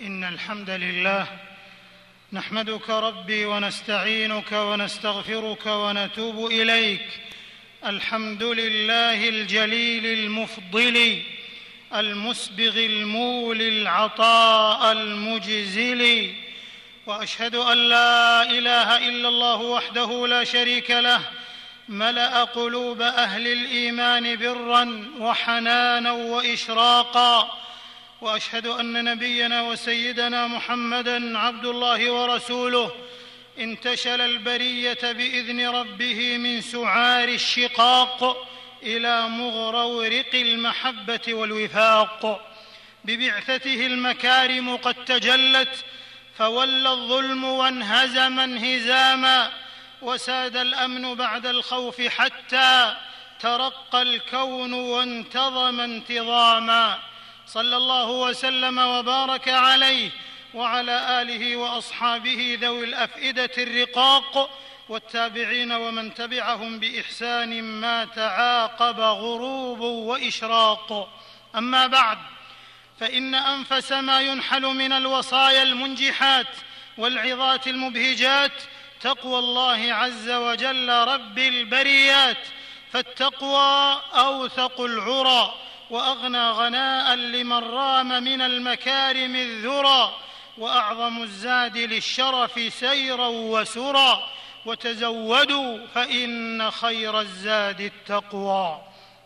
إن الحمد لله نحمدك ربي ونستعينك ونستغفرك ونتوب إليك. الحمد لله الجليل المفضل المسبغ المولي العطاء المجزل، وأشهد أن لا إله إلا الله وحده لا شريك له، ملأ قلوب أهل الإيمان برا وحنانا وإشراقا. وأشهد أن نبينا وسيدنا محمدًا عبد الله ورسوله، انتشل البرية بإذن ربه من سعار الشقاق إلى مغرورق المحبة والوفاق. ببعثته المكارم قد تجلت، فولى الظلم وانهزم انهزاما، وساد الأمن بعد الخوف حتى ترقى الكون وانتظم انتظاما. صلى الله وسلم وبارك عليه وعلى آله وأصحابه ذوي الأفئدة الرقاق، والتابعين ومن تبعهم بإحسان ما تعاقب غروب وإشراق. أما بعد، فإن أنفس ما ينحل من الوصايا المنجحات والعظات المبهجات تقوى الله عز وجل رب البريات، فالتقوى أوثق العرى وأغنى غناء لمن رام من المكارم الذرى، وأعظم الزاد للشرف سيرا وسرا، وتزودوا فإن خير الزاد التقوى.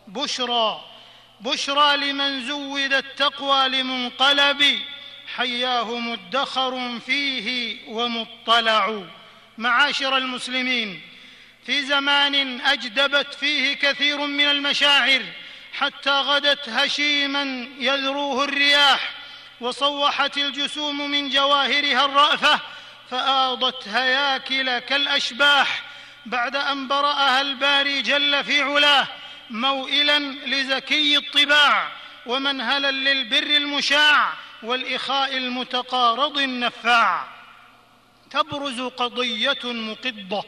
بشرى لمن زود التقوى لمنقلب، حياه مدخر فيه ومطلع. معاشر المسلمين، في زمان أجدبت فيه كثير من المشاعر حتى غدت هشيما يذروه الرياح، وصوحت الجسوم من جواهرها الرأفة، فآضت هياكل كالأشباح بعد أن برأها الباري جل في علاه، موئلا لزكي الطباع ومنهلا للبر المشاع والإخاء المتقارض النفاع. تبرز قضية مقضة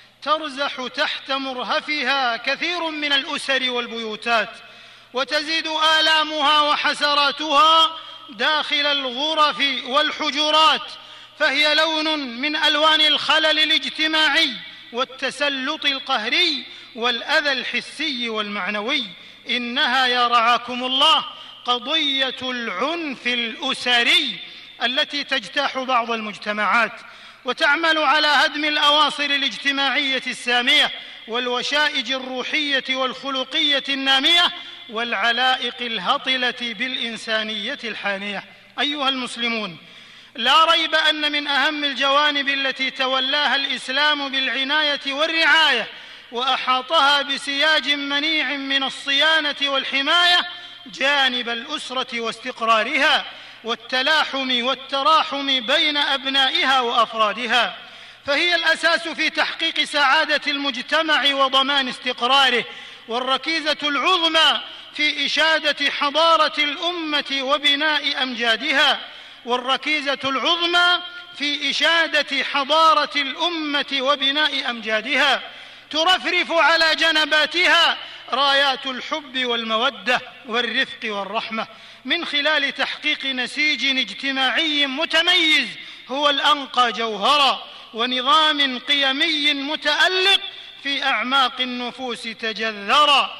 ترزح تحت مرهفها كثير من الأسر والبيوتات، وتزيد آلامها وحسراتها داخل الغرف والحجرات، فهي لون من ألوان الخلل الاجتماعي والتسلط القهري والأذى الحسي والمعنوي. إنها يا رعاكم الله قضية العنف الأسري التي تجتاح بعض المجتمعات وتعمل على هدم الأواصر الاجتماعية السامية والوشائج الروحية والخلقية النامية والعلائق الهطلة بالإنسانية الحانية. أيها المسلمون، لا ريب أن من أهم الجوانب التي تولاها الإسلام بالعناية والرعاية وأحاطها بسياج منيع من الصيانة والحماية جانب الأسرة واستقرارها والتلاحم والتراحم بين أبنائها وأفرادها، فهي الأساس في تحقيق سعادة المجتمع وضمان استقراره، والركيزة العظمى في إشادة حضارة الأمة وبناء أمجادها، والركيزة العظمى في إشادة حضارة الأمة وبناء أمجادها. ترفرف على جنباتها رايات الحب والمودة والرفق والرحمة من خلال تحقيق نسيج اجتماعي متميز هو الأنقى جوهرا، ونظام قيمي متألق في أعماق النفوس تجذرا،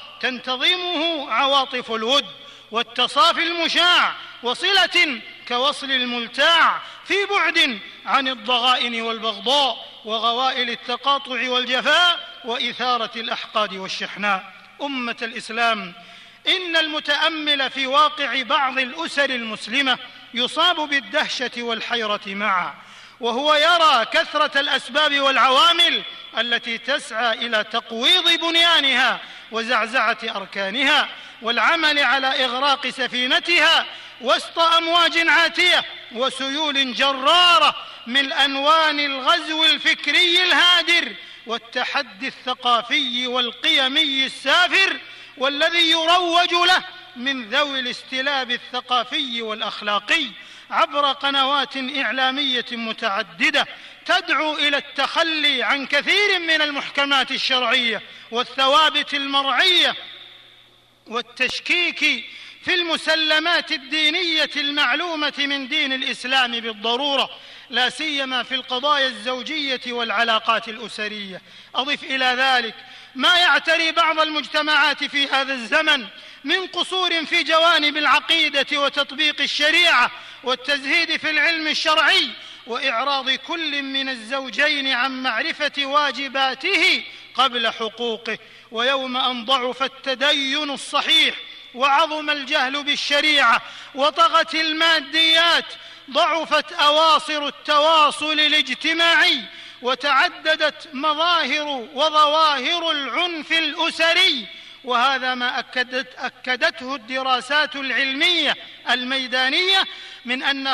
تنتظمه عواطف الود والتصافي المشاع، وصلة كوصل الملتاع في بعد عن الضغائن والبغضاء وغوائل التقاطع والجفاء وإثارة الأحقاد والشحناء. أمة الإسلام، إن المتأمل في واقع بعض الأسر المسلمة يصاب بالدهشة والحيرة معا، وهو يرى كثرة الأسباب والعوامل التي تسعى إلى تقويض بنيانها وزعزعة أركانها والعمل على إغراق سفينتها وسط أمواج عاتية وسيول جرارة من أنوان الغزو الفكري الهادر والتحدي الثقافي والقيمي السافر، والذي يروج له من ذوي الاستلاب الثقافي والأخلاقي عبر قنوات إعلامية متعددة تدعو إلى التخلي عن كثير من المحكمات الشرعية والثوابت المرعية والتشكيك في المسلمات الدينية المعلومة من دين الإسلام بالضرورة، لا سيما في القضايا الزوجية والعلاقات الأسرية. أضف إلى ذلك ما يعتري بعض المجتمعات في هذا الزمن من قصور في جوانب العقيدة وتطبيق الشريعة والتزهيد في العلم الشرعي، وإعراض كل من الزوجين عن معرفة واجباته قبل حقوقه. ويوم أن ضعف التدين الصحيح وعظم الجهل بالشريعة وطغت الماديات، ضعفت أواصر التواصل الاجتماعي، وتعددت مظاهر وظواهر العنف الأسري. وهذا ما أكدته الدراسات العلمية الميدانية من أن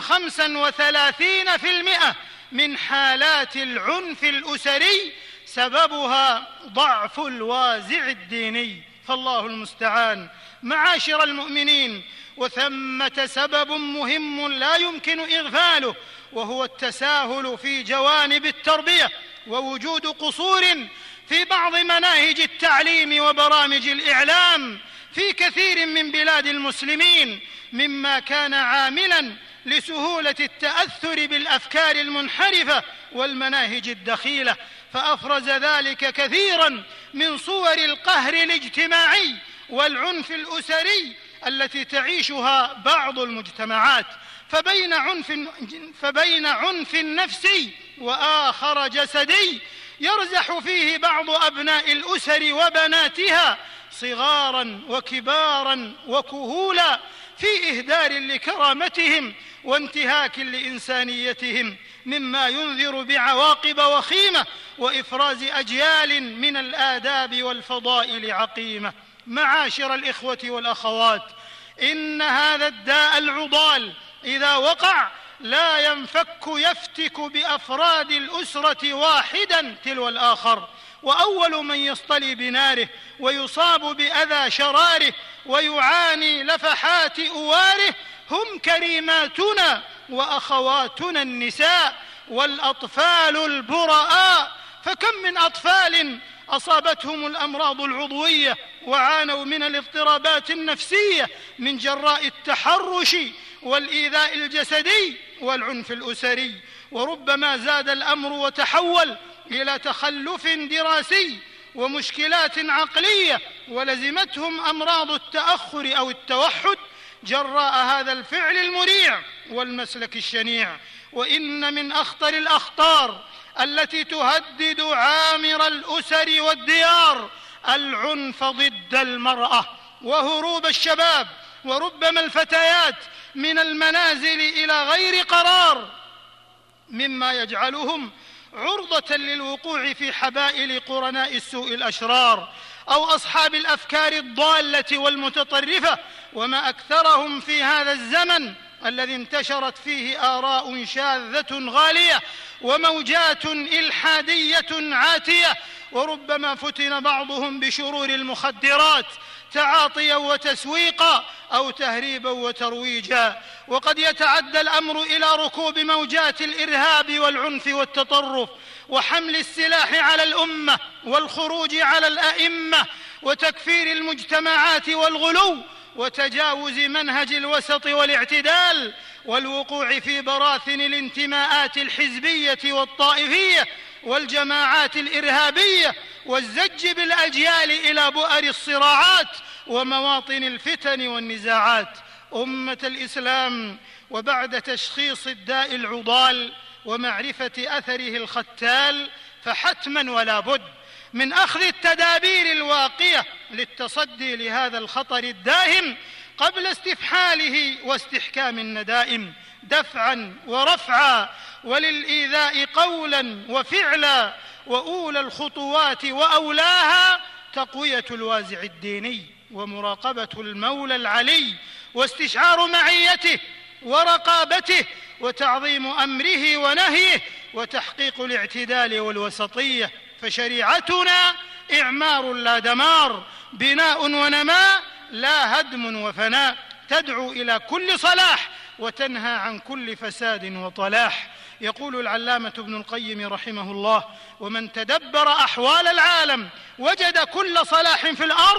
35% من حالات العنف الأسري سببها ضعف الوازع الديني، فالله المستعان. معاشر المؤمنين، وثمة سبب مهم لا يمكن إغفاله، وهو التساهل في جوانب التربية ووجود قصور في بعض مناهج التعليم وبرامج الإعلام في كثير من بلاد المسلمين، مما كان عاملاً لسهولة التأثر بالأفكار المنحرفة والمناهج الدخيلة، فأفرز ذلك كثيراً من صور القهر الاجتماعي والعنف الأسري التي تعيشها بعض المجتمعات. فبين عنف نفسي وآخر جسدي يرزح فيه بعض أبناء الأسر وبناتها صغاراً وكباراً وكهولاً في إهدار لكرامتهم وانتهاك لإنسانيتهم، مما ينذر بعواقب وخيمة وإفراز أجيال من الآداب والفضائل عقيمة. معاشر الإخوة والأخوات، إن هذا الداء العضال إذا وقع لا يفتك بأفراد الأسرة واحدا تلو الآخر، وأول من يصطلي بناره ويصاب بأذى شراره ويعاني لفحات أواره هم كريماتنا وأخواتنا النساء والأطفال البرآء. فكم من أطفال أصابتهم الأمراض العضوية وعانوا من الاضطرابات النفسية من جراء التحرش والإيذاء الجسدي والعنف الأسري، وربما زاد الأمر وتحول إلى تخلف دراسي ومشكلات عقلية، ولزمتهم أمراض التأخر أو التوحد جراء هذا الفعل المريع والمسلك الشنيع. وإن من أخطر الأخطار التي تهدد عامر الأسر والديار العنف ضد المرأة وهروب الشباب وربما الفتيات من المنازل إلى غير قرار، مما يجعلهم عرضة للوقوع في حبائل قرناء السوء الأشرار أو أصحاب الأفكار الضالة والمتطرفة. وما أكثرهم في هذا الزمن الذي انتشرت فيه آراء شاذة غالية وموجات إلحادية عاتية، وربما فتن بعضهم بشرور المخدرات تعاطيا وتسويقا أو تهريبا وترويجا. وقد يتعدى الأمر إلى ركوب موجات الإرهاب والعنف والتطرف وحمل السلاح على الأمة والخروج على الأئمة وتكفير المجتمعات والغلو وتجاوز منهج الوسط والاعتدال والوقوع في براثن الانتماءات الحزبية والطائفية والجماعات الإرهابية والزج بالأجيال إلى بؤر الصراعات ومواطن الفتن والنزاعات. أمة الإسلام، وبعد تشخيص الداء العضال ومعرفة أثره الختال، فحتما ولا بد من أخذ التدابير الواقية للتصدي لهذا الخطر الداهم قبل استفحاله واستحكام الندائم، دفعا ورفعا وللإيذاء قولا وفعلا. وأولى الخطوات وأولاها تقوية الوازع الديني ومراقبة المولى العلي واستشعار معيته ورقابته وتعظيم أمره ونهيه وتحقيق الاعتدال والوسطية. فشريعتنا إعمار لا دمار، بناء ونماء لا هدم وفناء، تدعو إلى كل صلاح وتنهى عن كل فساد وطلاح. يقول العلامة ابن القيم رحمه الله: ومن تدبر أحوال العالم وجد كل صلاح في الأرض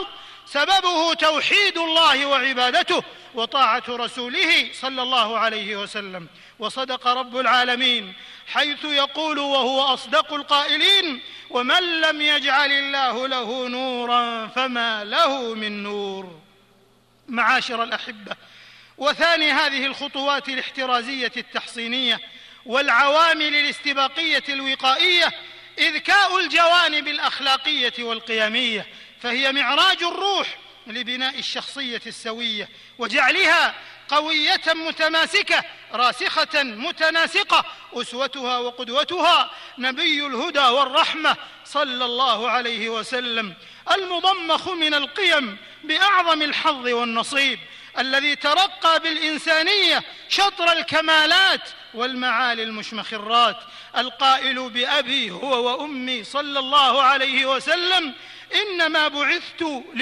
سببه توحيد الله وعبادته وطاعة رسوله صلى الله عليه وسلم. وصدق رب العالمين حيث يقول وهو أصدق القائلين: ومن لم يجعل الله له نورا فما له من نور. معاشر الأحبة، وثاني هذه الخطوات الاحترازية التحصينية والعوامل الاستباقية الوقائية إذكاء الجوانب الأخلاقية والقيمية، فهي معراج الروح لبناء الشخصية السوية وجعلها قوية متماسكة راسخة متناسقة، أسوتها وقدوتها نبي الهدى والرحمة صلى الله عليه وسلم، المضمخ من القيم بأعظم الحظ والنصيب، الذي ترقى بالإنسانية شطر الكمالات والمعالي المشمخرات، القائل بأبي هو وأمي صلى الله عليه وسلم: إنما بعثت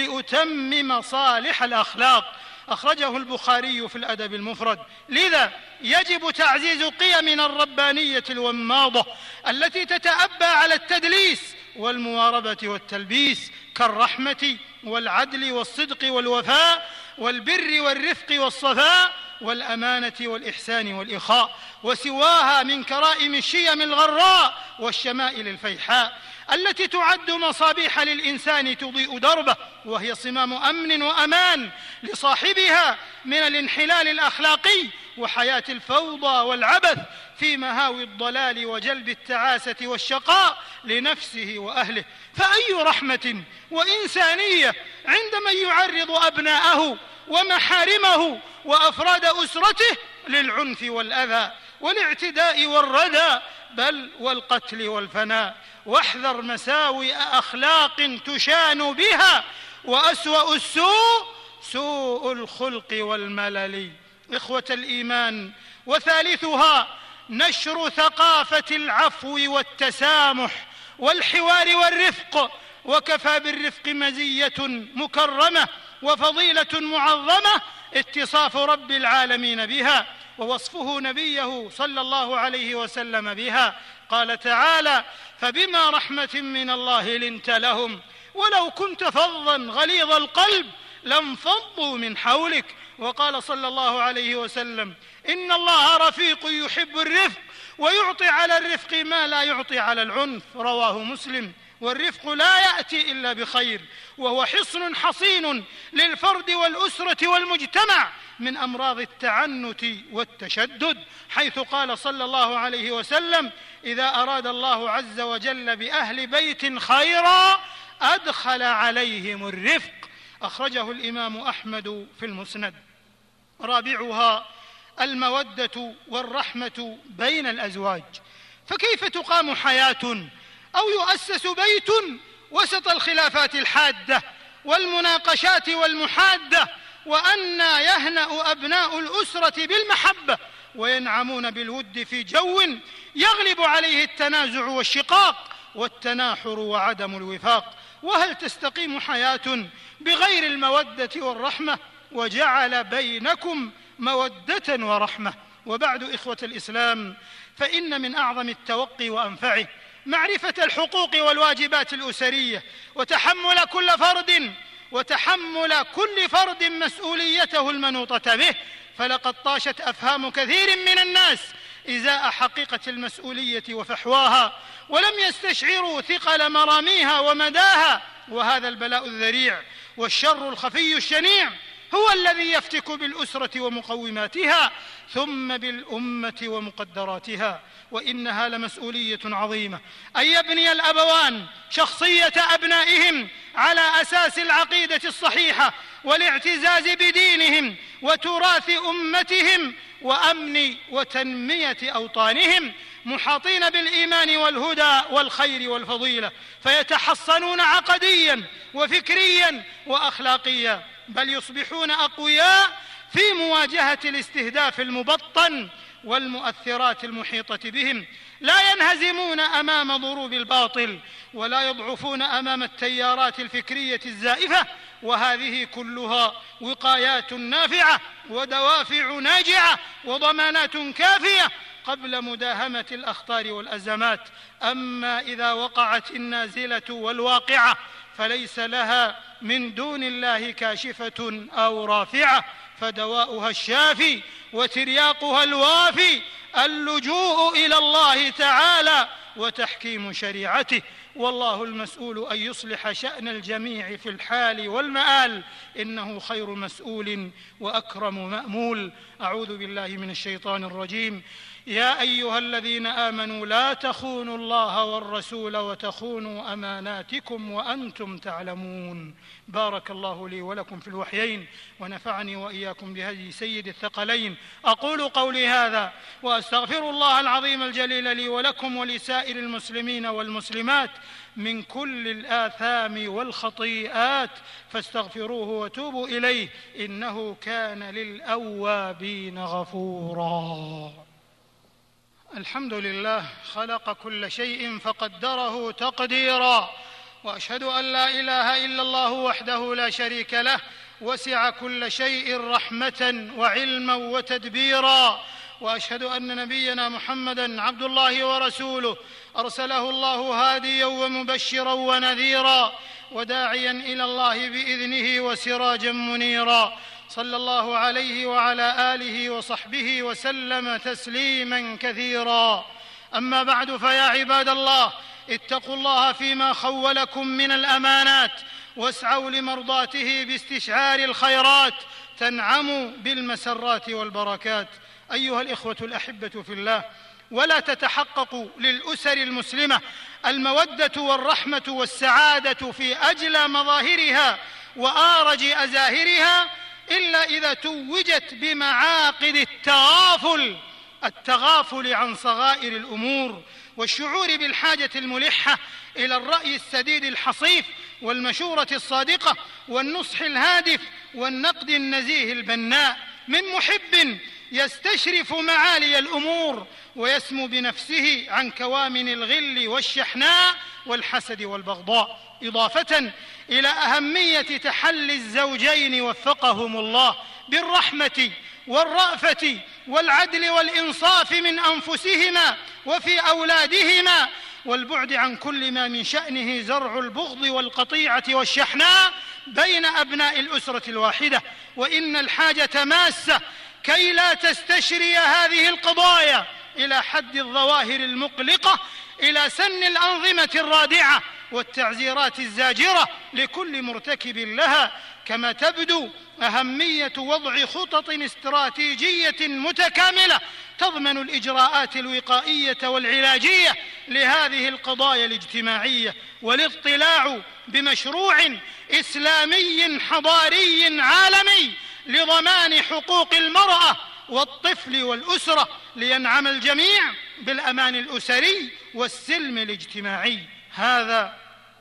لأتمم صالح الأخلاق. أخرجه البخاري في الأدب المفرد. لذا يجب تعزيز قيمنا الربانية الوماضة التي تتأبى على التدليس والمواربة والتلبيس، كالرحمة والعدل والصدق والوفاء والبر والرفق والصفاء والأمانة والإحسان والإخاء، وسواها من كرائم الشيم الغراء والشمائل الفيحاء التي تعد مصابيح للإنسان تضيء دربه، وهي صمام أمن وأمان لصاحبها من الانحلال الأخلاقي وحياة الفوضى والعبث في مهاوي الضلال وجلب التعاسة والشقاء لنفسه وأهله. فأي رحمة وإنسانية عندما يعرض أبناءه ومحارمه وأفراد أسرته للعنف والأذى والاعتداء والردى، بل والقتل والفناء. واحذر مساوئ أخلاق تشان بها، وأسوأ السوء سوء الخلق والملل. إخوة الإيمان، وثالثها نشر ثقافة العفو والتسامح والحوار والرفق. وكفى بالرفق مزية مكرمة وفضيلة معظمة اتصاف رب العالمين بها ووصفه نبيه صلى الله عليه وسلم بها. قال تعالى: فبما رحمة من الله لنت لهم ولو كنت فظا غليظ القلب لانفضوا من حولك. وقال صلى الله عليه وسلم: إن الله رفيق يحب الرفق ويعطي على الرفق ما لا يعطي على العنف. رواه مسلم. والرفق لا يأتي إلا بخير، وهو حصن حصين للفرد والأسرة والمجتمع من أمراض التعنت والتشدد، حيث قال صلى الله عليه وسلم: إذا أراد الله عز وجل بأهل بيت خيرا أدخل عليهم الرفق. أخرجه الإمام أحمد في المسند. رابعها المودة والرحمة بين الأزواج. فكيف تقام حياة أو يؤسس بيت وسط الخلافات الحادة والمناقشات والمحادة، وأنى يهنأ أبناء الأسرة بالمحبة وينعمون بالود في جو يغلب عليه التنازع والشقاق والتناحر وعدم الوفاق؟ وهل تستقيم حياة بغير المودة والرحمة؟ وجعل بينكم مودة ورحمة. وبعد، إخوة الإسلام، فإن من أعظم التوقي وأنفعه معرفة الحقوق والواجبات الأسرية وتحمل كل فرد مسؤوليته المنوطة به. فلقد طاشت أفهام كثير من الناس إزاء حقيقة المسؤولية وفحواها، ولم يستشعروا ثقل مراميها ومداها. وهذا البلاء الذريع والشر الخفي الشنيع هو الذي يفتك بالأسرة ومقوماتها ثم بالأمة ومقدراتها. وإنها لمسؤولية عظيمة أن يبني الأبوان شخصية أبنائهم على أساس العقيدة الصحيحة والاعتزاز بدينهم وتراث أمتهم وأمن وتنمية أوطانهم، محاطين بالإيمان والهدى والخير والفضيلة، فيتحصنون عقديا وفكريا وأخلاقيا، بل يصبحون أقوياء في مواجهة الاستهداف المبطن والمؤثرات المحيطة بهم. لا ينهزمون أمام ضروب الباطل ولا يضعفون أمام التيارات الفكرية الزائفة، وهذه كلها وقايات نافعة ودوافع ناجعة وضمانات كافية قبل مداهمة الأخطار والأزمات. أما إذا وقعت النازلة والواقعة فليس لها من دون الله كاشفة أو رافعة، فدواؤها الشافي وترياقها الوافي اللجوء إلى الله تعالى وتحكيم شريعته، والله المسؤول أن يصلح شأن الجميع في الحال والمآل، إنه خير مسؤول وأكرم مأمول. أعوذ بالله من الشيطان الرجيم. يا أيها الذين آمنوا لا تخونوا الله والرسول وتخونوا أماناتكم وأنتم تعلمون. بارك الله لي ولكم في الوحيين، ونفعني وإياكم بهدي سيد الثقلين. أقول قولي هذا وأستغفر الله العظيم الجليل لي ولكم ولسائر المسلمين والمسلمات من كل الآثام والخطيئات، فاستغفروه وتوبوا إليه، إنه كان للأوابين غفورا. الحمد لله خلق كل شيء فقدره تقديرا، وأشهد أن لا إله إلا الله وحده لا شريك له، وسع كل شيء رحمة وعلما وتدبيرا، وأشهد أن نبينا محمدًا عبد الله ورسوله، أرسله الله هاديا ومبشرا ونذيرا وداعيا إلى الله بإذنه وسراجا منيرا، صلى الله عليه وعلى آله وصحبه وسلم تسليما كثيرا. أما بعد، فيا عباد الله، اتقوا الله فيما خولكم من الأمانات، واسعوا لمرضاته باستشعار الخيرات، تنعموا بالمسرات والبركات. أيها الإخوة الأحبة في الله، ولا تتحقق للأسر المسلمة المودة والرحمة والسعادة في أجلى مظاهرها وآرج أزاهرها إلا إذا توجت بمعاقد التغافل عن صغائر الأمور، والشعور بالحاجة الملحة إلى الرأي السديد الحصيف والمشورة الصادقة والنصح الهادف والنقد النزيه البناء من محب يستشرف معالي الأمور ويسمو بنفسه عن كوامن الغل والشحناء والحسد والبغضاء، إضافة إلى أهمية تحلي الزوجين وفقهم الله بالرحمة والرأفة والعدل والإنصاف من أنفسهما وفي أولادهما، والبعد عن كل ما من شأنه زرع البغض والقطيعة والشحناء بين أبناء الأسرة الواحدة. وإن الحاجة ماسة كي لا تستشري هذه القضايا إلى حد الظواهر المقلقة، إلى سن الأنظمة الرادعة والتعزيرات الزاجرة لكل مرتكب لها، كما تبدو أهمية وضع خطط استراتيجية متكاملة تضمن الإجراءات الوقائية والعلاجية لهذه القضايا الاجتماعية، والاطلاع بمشروع إسلامي حضاري عالمي لضمان حقوق المرأة والطفل والأسرة، لينعم الجميع بالأمان الأسري والسلم الاجتماعي. هذا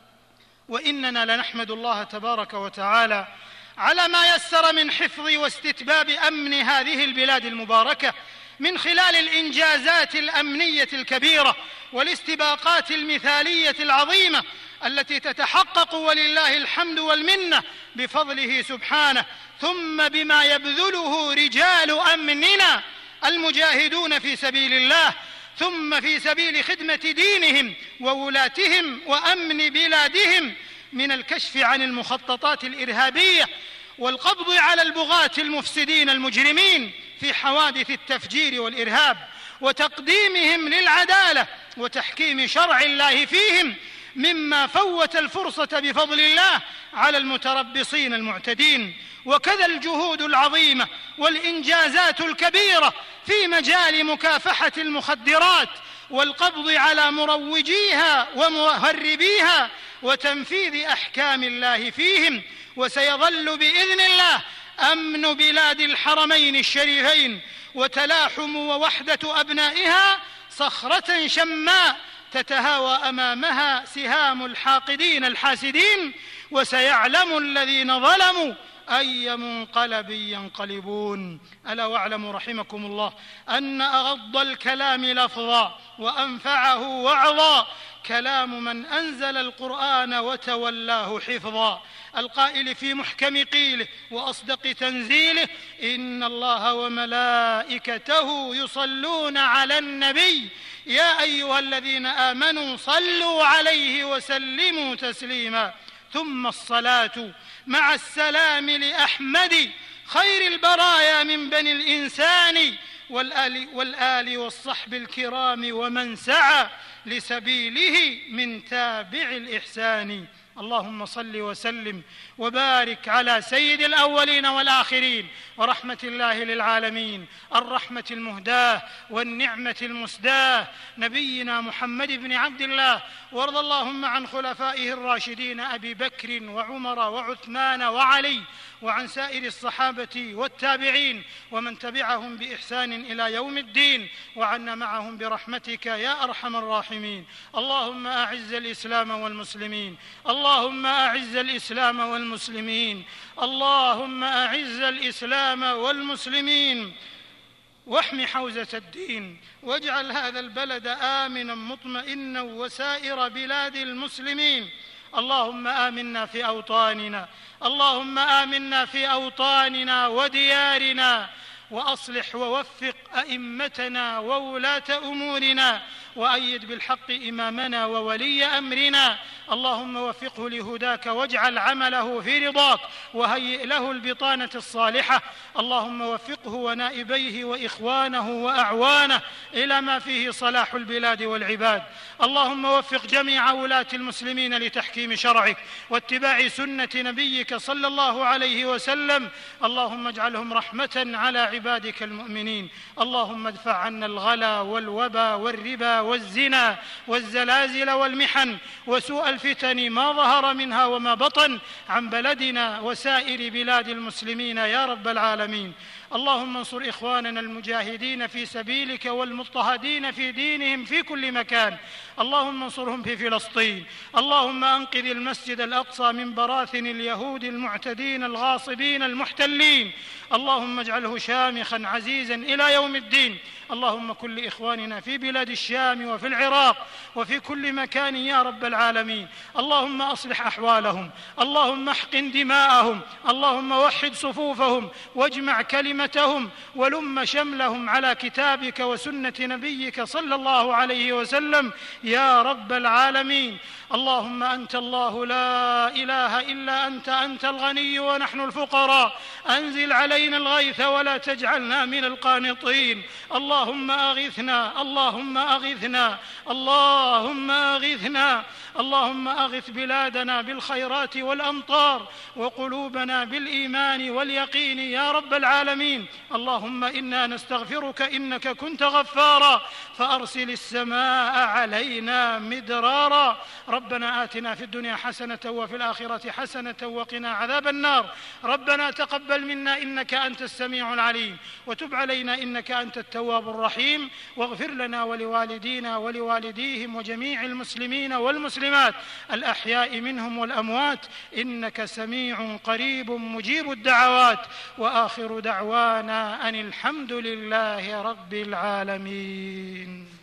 وإننا لنحمد الله تبارك وتعالى على ما يسر من حفظ واستتباب أمن هذه البلاد المباركة من خلال الإنجازات الأمنية الكبيرة والاستباقات المثالية العظيمة التي تتحقق ولله الحمد والمنة بفضله سبحانه، ثم بما يبذله رجال أمننا المجاهدون في سبيل الله، ثم في سبيل خدمة دينهم وولاتهم وأمن بلادهم من الكشف عن المخططات الإرهابية والقبض على البغاة المفسدين المجرمين في حوادث التفجير والإرهاب، وتقديمهم للعدالة وتحكيم شرع الله فيهم، مما فوت الفرصة بفضل الله على المتربصين المعتدين. وكذا الجهود العظيمة والإنجازات الكبيرة في مجال مكافحة المخدرات والقبض على مروجيها ومهربيها وتنفيذ أحكام الله فيهم. وسيظل بإذن الله أمن بلاد الحرمين الشريفين وتلاحم ووحدة أبنائها صخرة شماء تتهاوى أمامها سهام الحاقدين الحاسدين، وسيعلم الذين ظلموا أي منقلب ينقلبون. ألا واعلموا رحمكم الله أن أغض الكلام لفظا وأنفعه وعظا كلام من أنزل القرآن وتولاه حفظا، القائل في محكم قيله وأصدق تنزيله: إن الله وملائكته يصلون على النبي يا أيها الذين آمنوا صلوا عليه وسلموا تسليما. ثم الصلاة مع السلام لأحمد خير البرايا من بني الإنسان والآل والصحب الكرام ومن سعى لسبيله من تابع الإحسان. اللهم صل وسلم وبارك على سيد الأولين والآخرين ورحمة الله للعالمين الرحمة المهداة والنعمة المسداة نبينا محمد بن عبد الله، وارض اللهم عن خلفائه الراشدين أبي بكر وعمر وعثمان وعلي، وعن سائر الصحابة والتابعين ومن تبعهم بإحسان إلى يوم الدين، وعنا معهم برحمتك يا أرحم الراحمين. اللهم أعز الإسلام والمسلمين، اللهم أعز الإسلام والمسلمين، اللهم أعز الإسلام والمسلمين، واحم حوزة الدين، واجعل هذا البلد آمنا مطمئنا وسائر بلاد المسلمين. اللهم آمنا في أوطاننا، اللهم آمنا في أوطاننا وديارنا، وأصلح ووفق أئمتنا وولاة أمورنا، وأيد بالحق إمامنا وولي أمرنا. اللهم وفقه لهداك واجعل عمله في رضاك، وهيئ له البطانة الصالحة. اللهم وفقه ونائبيه وإخوانه وأعوانه إلى ما فيه صلاح البلاد والعباد. اللهم وفق جميع ولاة المسلمين لتحكيم شرعك واتباع سنة نبيك صلى الله عليه وسلم. اللهم اجعلهم رحمة على عبادك المؤمنين. اللهم ادفع عنا الغلا والوبا والربا والزنا والزلازل والمحن وسوء الفتن ما ظهر منها وما بطن عن بلدنا وسائر بلاد المسلمين يا رب العالمين. اللهم انصر إخواننا المجاهدين في سبيلك والمضطهدين في دينهم في كل مكان. اللهم انصرهم في فلسطين. اللهم أنقذ المسجد الأقصى من براثن اليهود المعتدين الغاصبين المحتلين. اللهم اجعله شامخا عزيزا إلى يوم الدين. اللهم كن لإخواننا في بلاد الشام وفي العراق وفي كل مكان يا رب العالمين. اللهم أصلح أحوالهم، اللهم احقن دماءهم، اللهم وحد صفوفهم واجمع كلمتهم ولم شملهم على كتابك وسنة نبيك صلى الله عليه وسلم يا رب العالمين. اللهم أنت الله لا إله إلا أنت، أنت الغني ونحن الفقراء، أنزل علينا الغيث ولا تجعلنا من القانطين. اللهم أغثنا، اللهم أغثنا، اللهم أغثنا. اللهم أغث بلادنا بالخيرات والأمطار وقلوبنا بالإيمان واليقين يا رب العالمين. اللهم إنا نستغفرك إنك كنت غفارا فأرسل السماء علينا مدرارا. ربنا آتنا في الدنيا حسنة وفي الآخرة حسنة وقنا عذاب النار. ربنا تقبل منا إنك أنت السميع العليم، وتب علينا إنك أنت التواب الرحيم، واغفر لنا ولوالدينا ولوالديهم وجميع المسلمين والمسلمات الأحياء منهم والأموات، إنك سميع قريب مجيب الدعوات. وآخر دعوانا أن الحمد لله رب العالمين.